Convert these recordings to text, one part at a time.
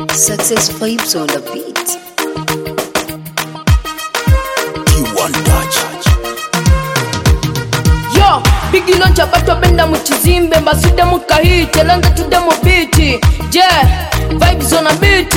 Success vibes on the beat. T1 Touch. Yo, big launch abato benda mu kizimbe mbasudde mu kahite lanza tudde mu beat. Yeah, vibes on a beat.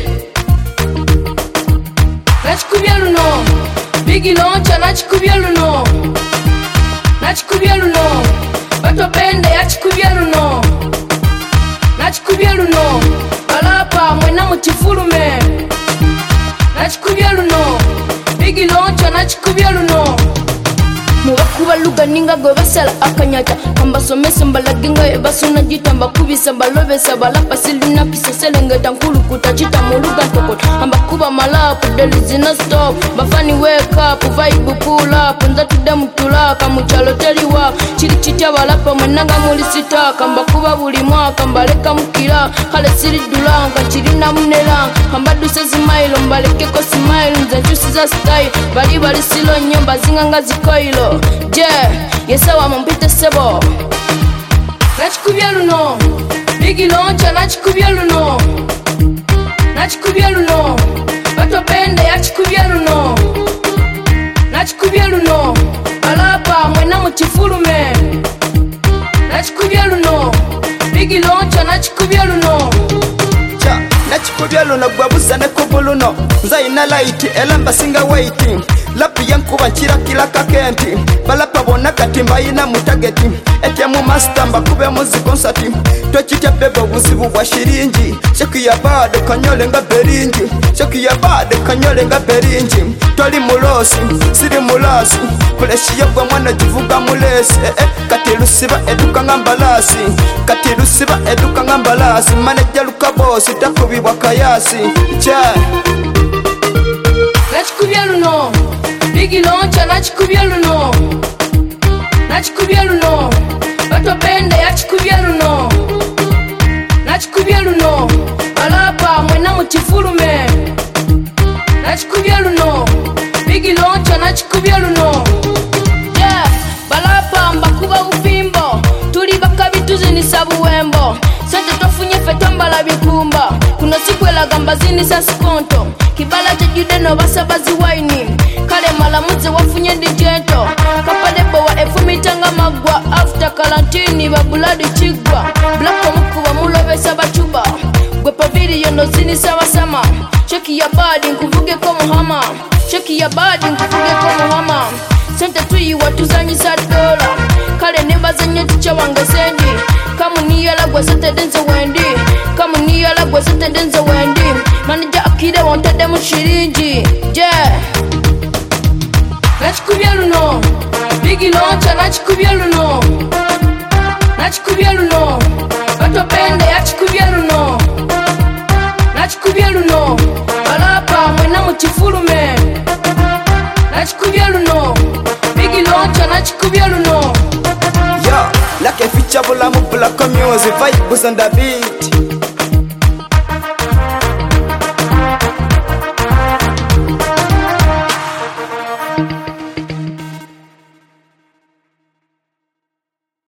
Nachikubye luno. Big launch nachikubye luno. Nachikubye luno. Bato benda yachikubye luno. Nachikubye luno. Balapa mwena mu kifulume. Nachikubye luno. Big launch nachikubye luno. Mubakuba luga ninga gwe basala akanyata kambasomesa mbalaginga ebasona jitamba kubisa balobesa balapa silina kiseselengeta nkulukuta chita muluga ntokota ambakuba malapu deli zina stop bafani wake up vibe pull up nza tudde mutulaka mukyalo teliwa kiri kitya balapa mwenanga muli sitaka mbakuba buli mwaka mbaleka mukira kale siridulanga kirina munera ambaduse zimailo mbalekeko smile nze nkyusiza style bali silo nnyo mbazinganga zikoilo. Yeah, yesawa mumpite sebo. Nachikubye luno. Big launch nachikubye luno. Nachikubye luno. Bato bende yachikubye luno. Nachikubye luno. Balapa mwena mu kifulume. Nachikubye luno. Big launch nachikubye luno. Nachikubye luno gwabuza ne kubuluno nzaina light elamba singa waiting lapi yankuba kira kakenti balapa bona katimba ina mutageti etya mu master mbakube muzi concert twekitya bebe obuzibu bwa shiringi sheki ya bade kanyole nga beringi sheki ya bade kanyole nga beringi toli mulosi siri mulasi kuleshiye gwa mwana jivuga mulesi kati lusiba eduka ngambalasi kati lusiba eduka ngambalasi manager lukabosi takubibwa kayasi cha Nachikubye luno. Big launch nachikubye luno. Nachikubye luno. Bato bende yachikubye luno. Nachikubye luno. Balapa mwena mu kifulume. Nachikubye luno. Big launch nachikubye luno. Yeah, balapa mbakuba bufimbo. Tuli bakabitu zinisa buwembo. Sente tofunye fetombala bikumba. Kuno sikwela gamba zinisa sikonto. Kibala chejude no basabazi waini. Kale malamuze wafunye digento. Kapadebo wa efumitanga magwa. After karantini babuladi chigwa. Blako mkuwa mulobesa bachuba. Gwepa video no zinisa wasama. Cheki ya badi nkuvuge ko muhama. Cheki ya badi nkuvuge ko muhama. Sente tuyi watuzanyisa dola. Kale nebaza nye ticha wange sendi. Kamu niyala gwa sente denze wendi. Kamu niyala gwa sente denze wendi. Manager akide wantade mu shiringi. Yeah, nachikubye luno. Big launch nachikubye luno. Nachikubye luno. Bato bende yachikubye luno. Nachikubye luno. Balapa mwena mu kifulume. Nachikubye luno. Big launch nachikubye luno. Yo, like a feature bula mu black music vibes on the beat.